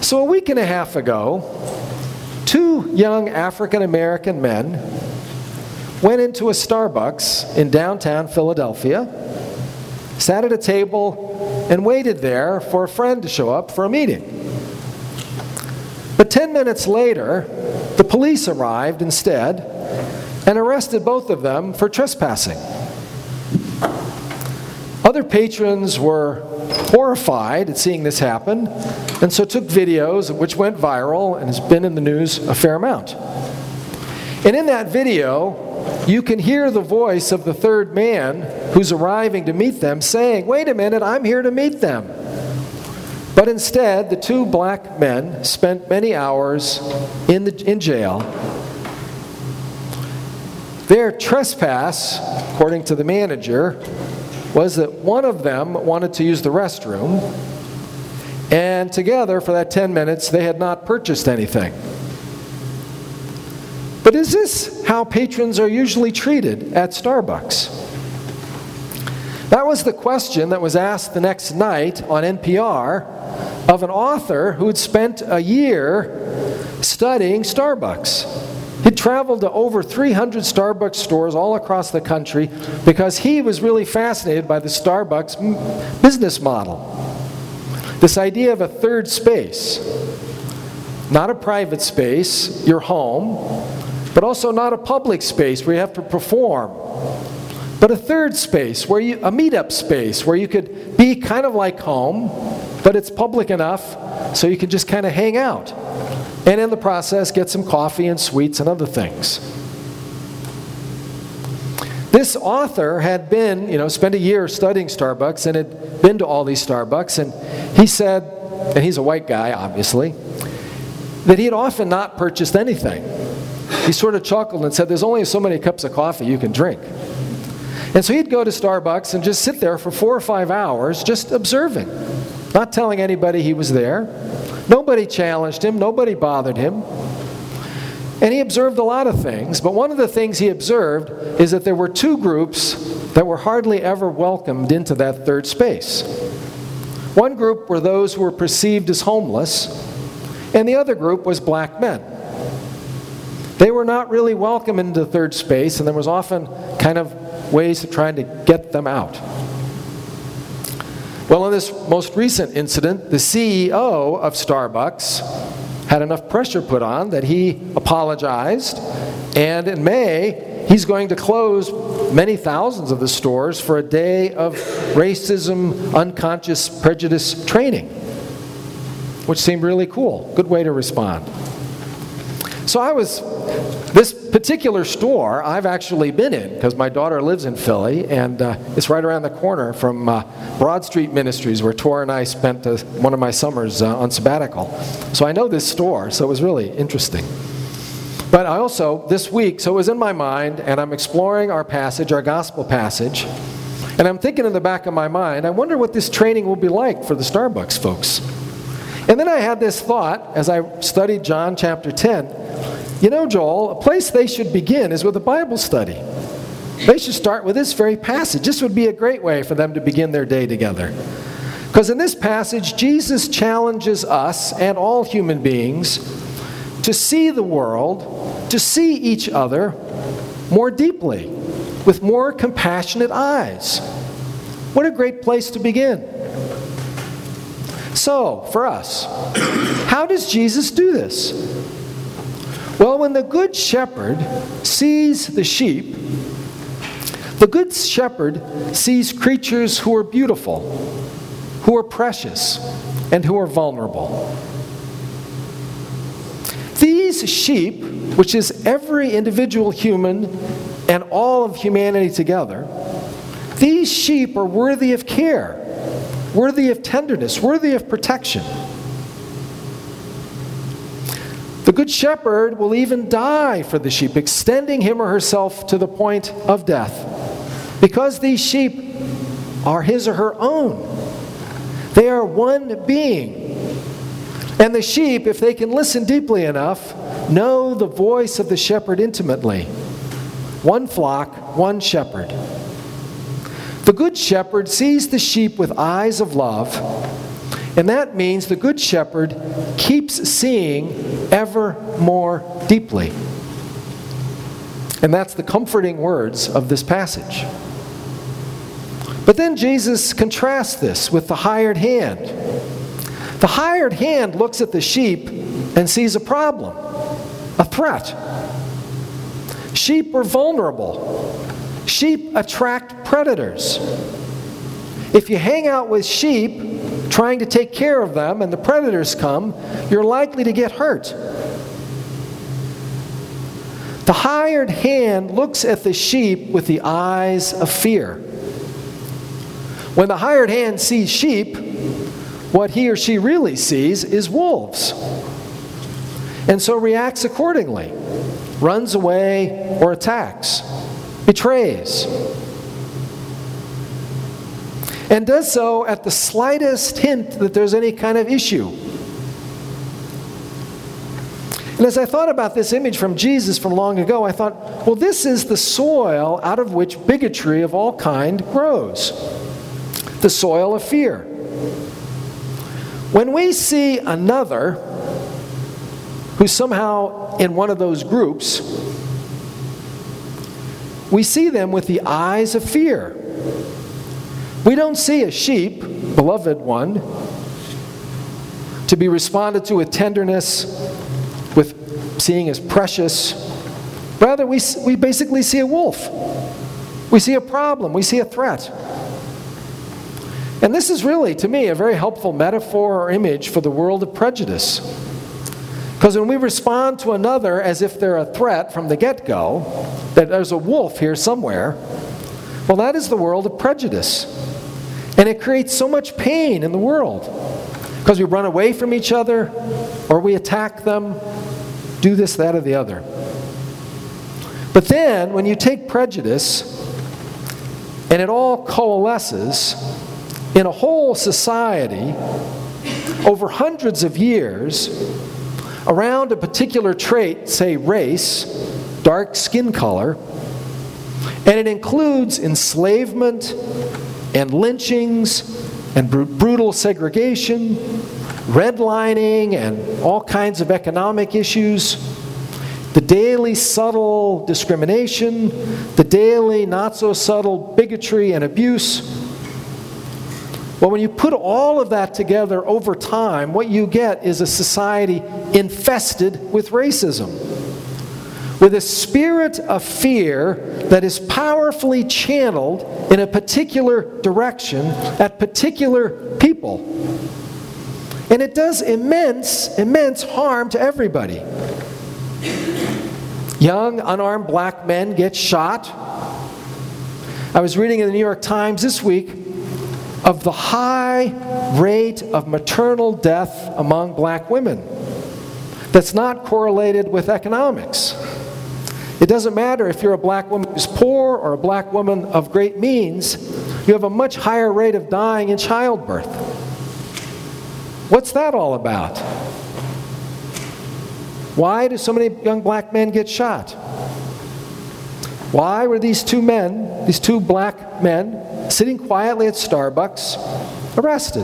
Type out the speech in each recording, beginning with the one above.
So a week and a half ago, two young African-American men went into a Starbucks in downtown Philadelphia, sat at a table, and waited there for a friend to show up for a meeting. But 10 minutes later, the police arrived instead and arrested both of them for trespassing. Other patrons were horrified at seeing this happen, and so took videos which went viral and has been in the news a fair amount. And in that video, you can hear the voice of the third man who's arriving to meet them saying, "Wait a minute, I'm here to meet them." But instead, the two black men spent many hours in jail. Their trespass, according to the manager, was that one of them wanted to use the restroom, and together for that 10 minutes they had not purchased anything. But is this how patrons are usually treated at Starbucks? That was the question that was asked the next night on NPR of an author who had spent a year studying Starbucks. He'd traveled to over 300 Starbucks stores all across the country because he was really fascinated by the Starbucks business model. This idea of a third space. Not a private space, your home, but also not a public space where you have to perform, but a third space, a meetup space where you could be kind of like home, but it's public enough so you can just kind of hang out. And in the process, get some coffee and sweets and other things. This author had been, spent a year studying Starbucks and had been to all these Starbucks, and he said, and he's a white guy, obviously, that he had often not purchased anything. He sort of chuckled and said, "There's only so many cups of coffee you can drink." And so he'd go to Starbucks and just sit there for 4 or 5 hours just observing, not telling anybody he was there. Nobody challenged him, nobody bothered him. And he observed a lot of things, but one of the things he observed is that there were two groups that were hardly ever welcomed into that third space. One group were those who were perceived as homeless, and the other group was black men. They were not really welcome into the third space, and there was often kind of ways of trying to get them out. Well, in this most recent incident, the CEO of Starbucks had enough pressure put on that he apologized, and in May, he's going to close many thousands of the stores for a day of racism, unconscious prejudice training, which seemed really cool. Good way to respond. So this particular store I've actually been in because my daughter lives in Philly, and it's right around the corner from Broad Street Ministries, where Tor and I spent one of my summers on sabbatical. So I know this store, so it was really interesting. But I also, this week, so it was in my mind, and I'm exploring our passage, our gospel passage, and I'm thinking in the back of my mind, I wonder what this training will be like for the Starbucks folks. And then I had this thought as I studied John chapter 10. Joel, a place they should begin is with a Bible study. They should start with this very passage. This would be a great way for them to begin their day together. Because in this passage, Jesus challenges us and all human beings to see the world, to see each other more deeply, with more compassionate eyes. What a great place to begin. So, for us, how does Jesus do this? Well, when the Good Shepherd sees the sheep, the Good Shepherd sees creatures who are beautiful, who are precious, and who are vulnerable. These sheep, which is every individual human and all of humanity together, these sheep are worthy of care, worthy of tenderness, worthy of protection. The Good Shepherd will even die for the sheep, extending him or herself to the point of death, because these sheep are his or her own. They are one being. And the sheep, if they can listen deeply enough, know the voice of the shepherd intimately. One flock, one shepherd. The Good Shepherd sees the sheep with eyes of love And that means the Good Shepherd keeps seeing ever more deeply. And that's the comforting words of this passage. But then Jesus contrasts this with the hired hand. The hired hand looks at the sheep and sees a problem, a threat. Sheep are vulnerable. Sheep attract predators. If you hang out with sheep, trying to take care of them, and the predators come, you're likely to get hurt. The hired hand looks at the sheep with the eyes of fear. When the hired hand sees sheep, what he or she really sees is wolves, and so reacts accordingly, runs away or attacks, betrays, and does so at the slightest hint that there's any kind of issue. And as I thought about this image from Jesus from long ago, I thought, well, this is the soil out of which bigotry of all kind grows. The soil of fear. When we see another who's somehow in one of those groups, we see them with the eyes of fear. We don't see a sheep, beloved one, to be responded to with tenderness, with seeing as precious. Rather, we basically see a wolf. We see a problem. We see a threat. And this is really, to me, a very helpful metaphor or image for the world of prejudice. Because when we respond to another as if they're a threat from the get-go, that there's a wolf here somewhere, well, that is the world of prejudice. And it creates so much pain in the world. Because we run away from each other, or we attack them, do this, that, or the other. But then, when you take prejudice, and it all coalesces in a whole society over hundreds of years around a particular trait, say race, dark skin color, and it includes enslavement and lynchings and brutal segregation, redlining and all kinds of economic issues, the daily subtle discrimination, the daily not so subtle bigotry and abuse. Well, when you put all of that together over time, what you get is a society infested with racism, with a spirit of fear that is powerfully channeled in a particular direction at particular people. And it does immense harm to everybody. Young, unarmed black men get shot. I was reading in the New York Times this week of the high rate of maternal death among black women that's not correlated with economics. It doesn't matter if you're a black woman who's poor or a black woman of great means, you have a much higher rate of dying in childbirth. What's that all about? Why do so many young black men get shot? Why were these two black men, sitting quietly at Starbucks, arrested?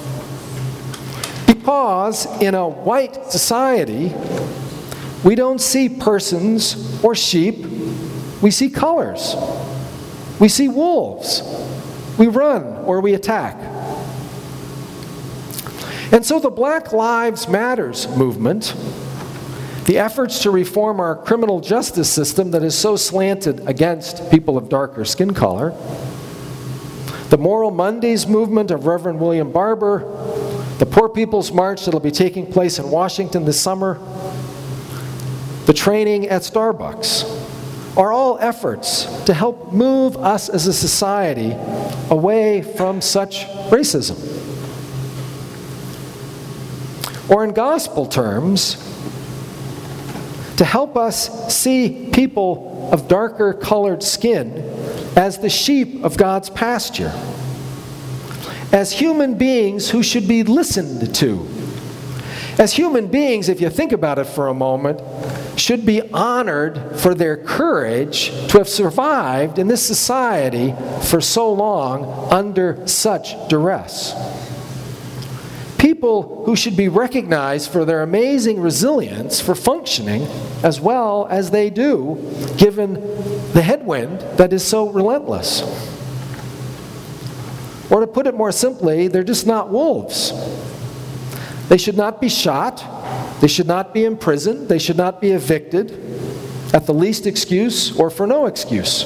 Because in a white society, we don't see persons or sheep, we see colors. We see wolves. We run or we attack. And so the Black Lives Matters movement, the efforts to reform our criminal justice system that is so slanted against people of darker skin color, the Moral Mondays movement of Reverend William Barber, the Poor People's March that will be taking place in Washington this summer, the training at Starbucks, are all efforts to help move us as a society away from such racism. Or in gospel terms, to help us see people of darker colored skin as the sheep of God's pasture, as human beings who should be listened to. As human beings, if you think about it for a moment, should be honored for their courage to have survived in this society for so long under such duress. People who should be recognized for their amazing resilience for functioning as well as they do, given the headwind that is so relentless. Or to put it more simply, they're just not wolves. They should not be shot. They should not be imprisoned. They should not be evicted at the least excuse or for no excuse.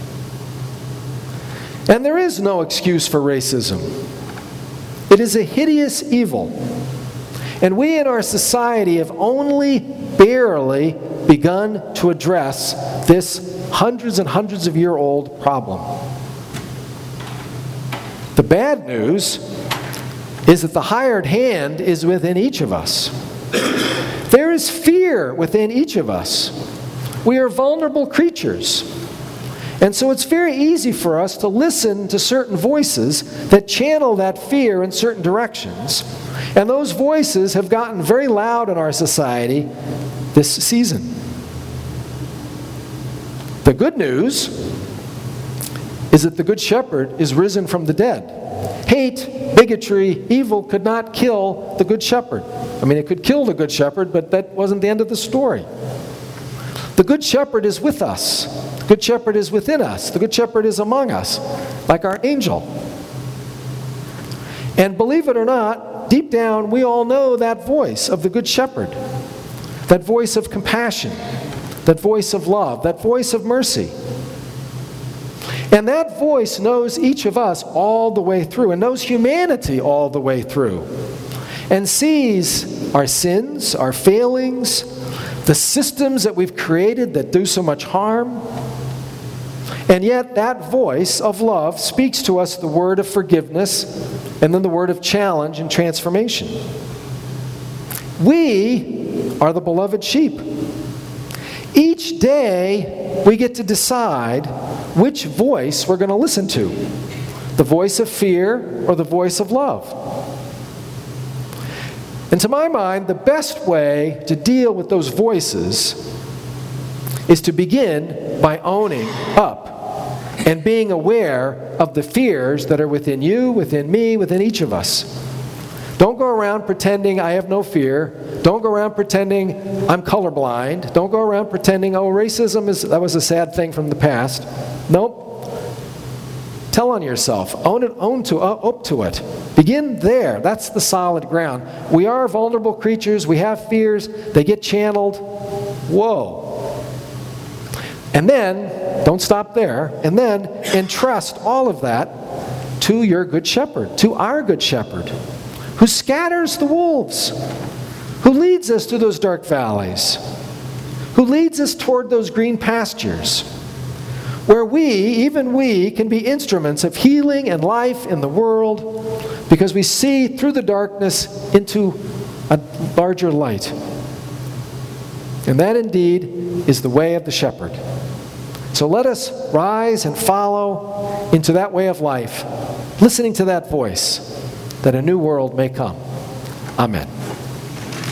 And there is no excuse for racism. It is a hideous evil. And we in our society have only barely begun to address this hundreds and hundreds of year old problem. The bad news is that the hired hand is within each of us. There is fear within each of us. We are vulnerable creatures. And so it's very easy for us to listen to certain voices that channel that fear in certain directions. And those voices have gotten very loud in our society this season. The good news is that the Good Shepherd is risen from the dead. Hate, bigotry, evil could not kill the Good Shepherd. I mean, it could kill the Good Shepherd, but that wasn't the end of the story. The Good Shepherd is with us. The Good Shepherd is within us. The Good Shepherd is among us, like our angel. And believe it or not, deep down, we all know that voice of the Good Shepherd. That voice of compassion. That voice of love. That voice of mercy. And that voice knows each of us all the way through, and knows humanity all the way through, and sees our sins, our failings, the systems that we've created that do so much harm. And yet that voice of love speaks to us the word of forgiveness and then the word of challenge and transformation. We are the beloved sheep. Each day we get to decide which voice we're going to listen to, the voice of fear or the voice of love. And to my mind, the best way to deal with those voices is to begin by owning up and being aware of the fears that are within you, within me, within each of us. Don't go around pretending I have no fear. Don't go around pretending I'm colorblind. Don't go around pretending, oh, racism that was a sad thing from the past. Nope. Tell on yourself. Own up to it. Begin there. That's the solid ground. We are vulnerable creatures. We have fears. They get channeled. Whoa. And then, don't stop there, and then entrust all of that to your Good Shepherd, to our Good Shepherd, who scatters the wolves, who leads us to those dark valleys, who leads us toward those green pastures, where even we, can be instruments of healing and life in the world because we see through the darkness into a larger light. And that indeed is the way of the shepherd. So let us rise and follow into that way of life, listening to that voice, that a new world may come. Amen.